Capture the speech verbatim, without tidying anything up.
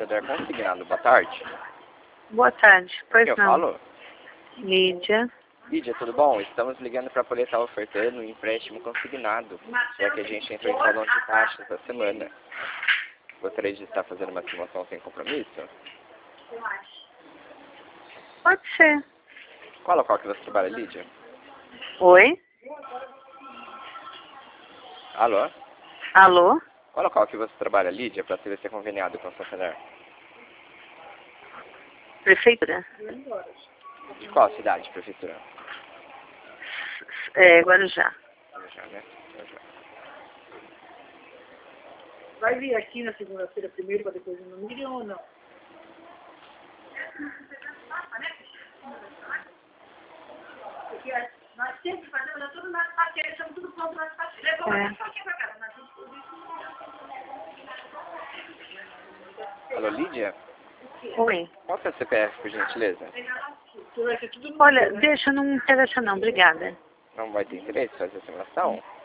Santander Consignado. Boa tarde. Boa tarde. Pois Eu não. falo? Lídia. Lídia, tudo bom? Estamos ligando para poder estar ofertando um empréstimo consignado, já que a gente entrou em salão de taxa essa semana. Gostaria de estar fazendo uma simulação sem compromisso? Pode ser. Qual local que você trabalha, Lídia? Oi? Alô? Alô? Qual local que você trabalha, Lídia, para saber se é conveniado com o Santander? Prefeitura? De qual cidade, prefeitura? É, Guarujá. Já, né? Já. Vai vir aqui na segunda-feira primeiro para depois ir no Miriam ou não? Porque nós sempre fazemos tudo nas parceiras, estamos tudo pronto nas parceiras. Levou É. uma só aqui para casa, mas Alô, Lídia? Oi. Qual que é o C P F, por gentileza? vai ser tudo no Olha, deixa, não me interessa não, obrigada. Não vai ter interesse em fazer a simulação?